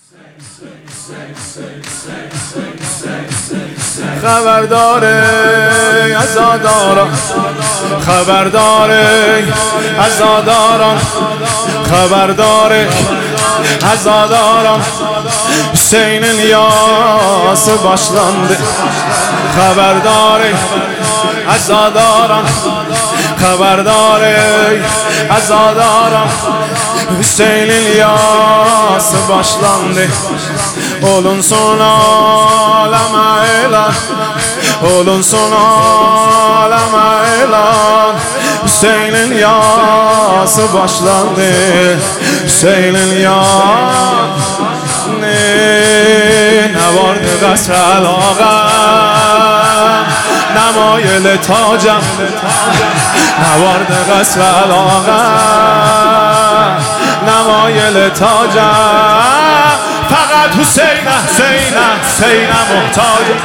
خبرداره عزاداران، خبرداره عزاداران، خبرداره عزاداران، Hüseyin İlyası başlandı. Haberdare azadaran, haberdare azadaran, Hüseyin İlyası başlandı. Olunsun aleme elan, olunsun aleme elan, Hüseyin İlyası başlandı. Hüseyin İlyası نوارد قصر علاقم، نمایل تاجم، نوارد قصر علاقم، نمایل تاجم، فقط حسین حسین حسین محتاجم.